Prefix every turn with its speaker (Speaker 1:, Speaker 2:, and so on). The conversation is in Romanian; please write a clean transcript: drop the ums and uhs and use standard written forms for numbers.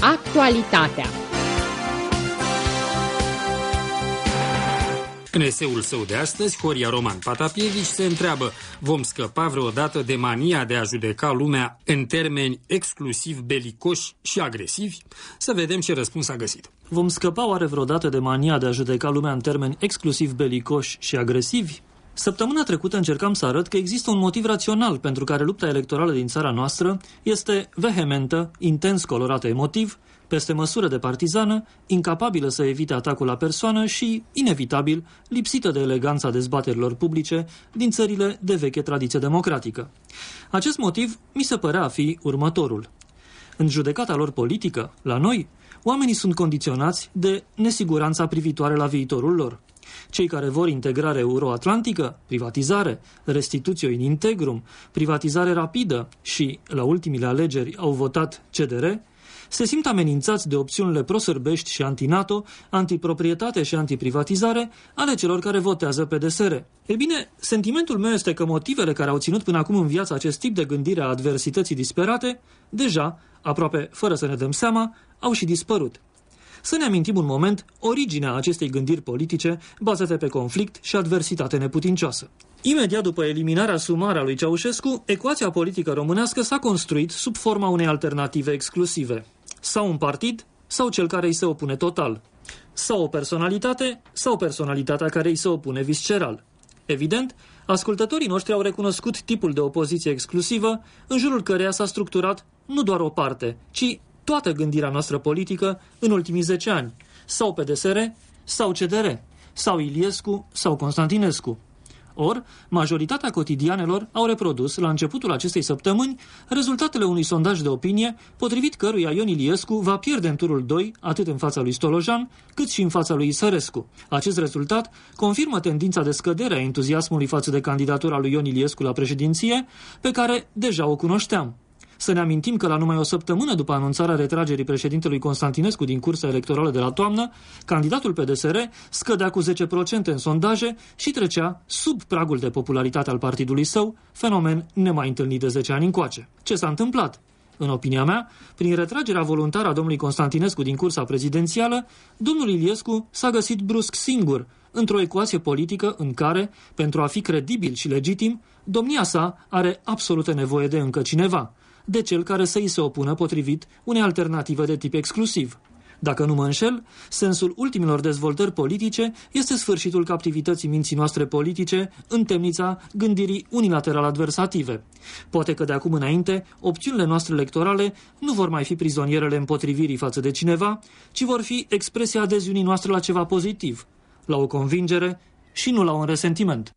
Speaker 1: Actualitatea.
Speaker 2: În eseul său de astăzi, Horia Roman Patapievici se întreabă: vom scăpa vreodată de mania de a judeca lumea în termeni exclusiv belicoși și agresivi? Să vedem ce răspuns a găsit.
Speaker 3: Vom scăpa oare vreodată de mania de a judeca lumea în termeni exclusiv belicoși și agresivi? Săptămâna trecută încercam să arăt că există un motiv rațional pentru care lupta electorală din țara noastră este vehementă, intens colorată emotiv, peste măsură de partizană, incapabilă să evite atacul la persoană și, inevitabil, lipsită de eleganța dezbaterilor publice din țările de veche tradiție democratică. Acest motiv mi se părea a fi următorul. În judecata lor politică, la noi, oamenii sunt condiționați de nesiguranța privitoare la viitorul lor. Cei care vor integrare euroatlantică, privatizare, restitutio in integrum, privatizare rapidă și, la ultimile alegeri, au votat CDR, se simt amenințați de opțiunile prosârbești și anti-NATO, antiproprietate și antiprivatizare ale celor care votează PDSR. Ei bine, sentimentul meu este că motivele care au ținut până acum în viață acest tip de gândire a adversității disperate, deja, aproape fără să ne dăm seama, au și dispărut. Să ne amintim un moment originea acestei gândiri politice bazate pe conflict și adversitate neputincioasă. Imediat după eliminarea sumară a lui Ceaușescu, ecuația politică românească s-a construit sub forma unei alternative exclusive. Sau un partid, sau cel care îi se opune total. Sau o personalitate, sau personalitatea care îi se opune visceral. Evident, ascultătorii noștri au recunoscut tipul de opoziție exclusivă în jurul căreia s-a structurat nu doar o parte, ci toată gândirea noastră politică în ultimii 10 ani. Sau PDSR, sau CDR, sau Iliescu, sau Constantinescu. Or, majoritatea cotidianelor au reprodus, la începutul acestei săptămâni, rezultatele unui sondaj de opinie, potrivit căruia Ion Iliescu va pierde în turul 2, atât în fața lui Stolojan, cât și în fața lui Isărescu. Acest rezultat confirmă tendința de scădere a entuziasmului față de candidatura lui Ion Iliescu la președinție, pe care deja o cunoșteam. Să ne amintim că la numai o săptămână după anunțarea retragerii președintelui Constantinescu din cursa electorală de la toamnă, candidatul PDSR scădea cu 10% în sondaje și trecea sub pragul de popularitate al partidului său, fenomen nemai întâlnit de 10 ani încoace. Ce s-a întâmplat? În opinia mea, prin retragerea voluntară a domnului Constantinescu din cursa prezidențială, domnul Iliescu s-a găsit brusc singur într-o ecuație politică în care, pentru a fi credibil și legitim, domnia sa are absolută nevoie de încă cineva, de cel care să îi se opună potrivit unei alternative de tip exclusiv. Dacă nu mă înșel, sensul ultimilor dezvoltări politice este sfârșitul captivității minții noastre politice în temnița gândirii unilateral adversative. Poate că de acum înainte, opțiunile noastre electorale nu vor mai fi prizonierele împotrivirii față de cineva, ci vor fi expresia adeziunii noastre la ceva pozitiv, la o convingere și nu la un resentiment.